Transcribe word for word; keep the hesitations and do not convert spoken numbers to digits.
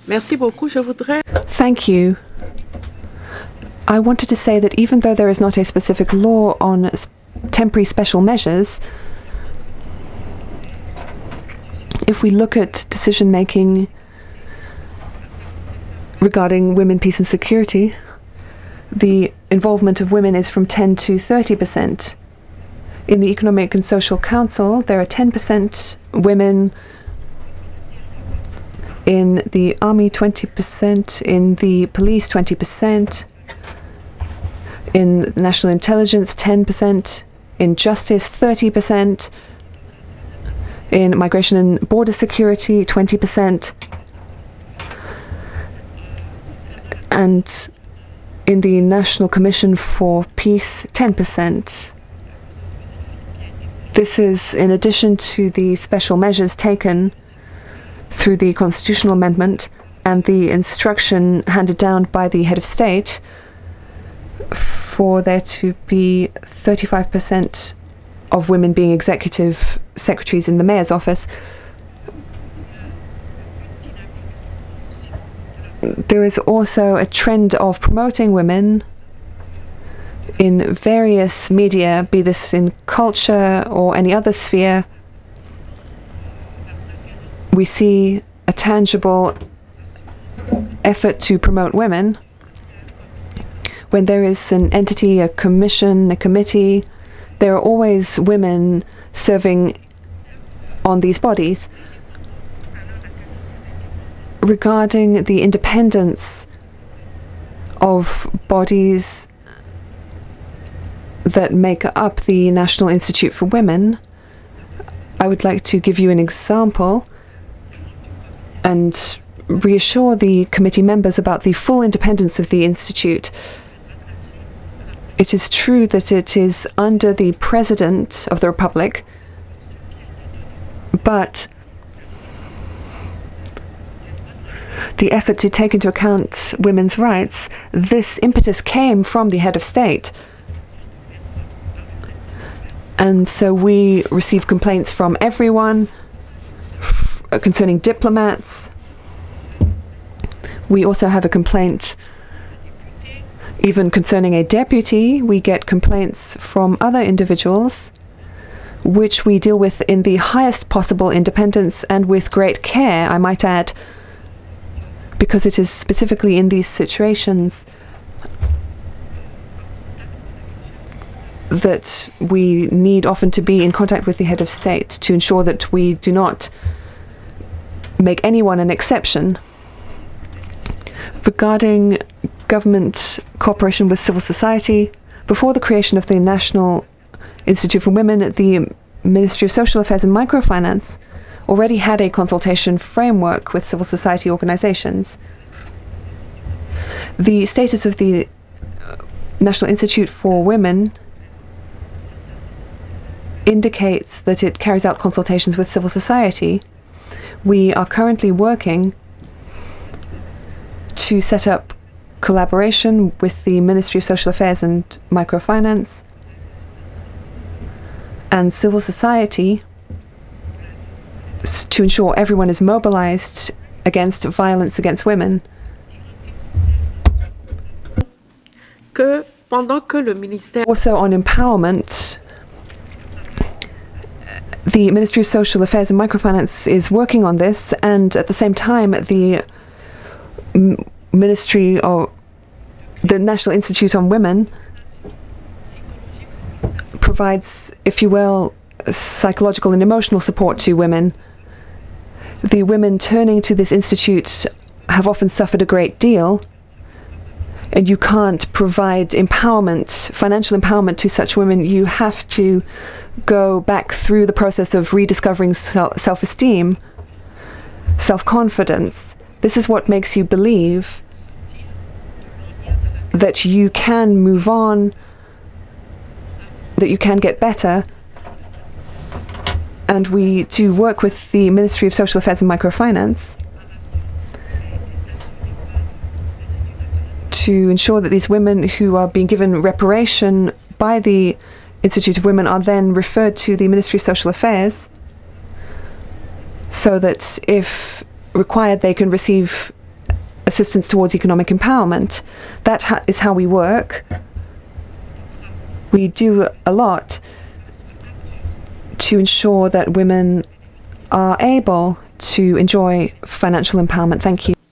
Merci beaucoup. Je voudrais... Thank you. I wanted to say that even though there is not a specific law on temporary special measures, if we look at decision making regarding women, peace and security, the involvement of women is from ten to thirty percent. In the Economic and Social Council, there are ten percent women. In the army, twenty percent. In the police, twenty percent. In national intelligence, ten percent. In justice, thirty percent. In migration and border security, twenty percent. And in the National Commission for Peace, ten percent. This is in addition to the special measures taken through the constitutional amendment and the instruction handed down by the head of state for there to be thirty-five percent of women being executive secretaries in the mayor's office. There is also a trend of promoting women in various media, be this in culture or any other sphere. We see a tangible effort to promote women. When there is an entity, a commission, a committee, there are always women serving on these bodies. Regarding the independence of bodies that make up the National Institute for Women, I would like to give you an example and reassure the committee members about the full independence of the Institute. It is true that it is under the President of the Republic, but the effort to take into account women's rights, this impetus came from the head of state. And so we receive complaints from everyone concerning diplomats. We also have a complaint even concerning a deputy. We get complaints from other individuals, which we deal with in the highest possible independence and with great care, I might add, because it is specifically in these situations that we need often to be in contact with the head of state to ensure that we do not make anyone an exception. Regarding government cooperation with civil society, before the creation of the National Institute for Women, the Ministry of Social Affairs and Microfinance already had a consultation framework with civil society organizations. The status of the National Institute for Women indicates that it carries out consultations with civil society. We are currently working to set up collaboration with the Ministry of Social Affairs and Microfinance and civil society to ensure everyone is mobilized against violence against women. Que pendant que le ministère... Also on empowerment, the Ministry of Social Affairs and Microfinance is working on this, and at the same time the Ministry of the National Institute on Women provides, if you will, psychological and emotional support to women. The women turning to this institute have often suffered a great deal, and you can't provide empowerment, financial empowerment to such women. You have to go back through the process of rediscovering self-esteem, self-confidence. This is what makes you believe that you can move on, that you can get better. And we do work with the Ministry of Social Affairs and Microfinance to ensure that these women who are being given reparation by the Institute of Women are then referred to the Ministry of Social Affairs, so that if required they can receive assistance towards economic empowerment. That ha- is how we work. We do a lot to ensure that women are able to enjoy financial empowerment. Thank you.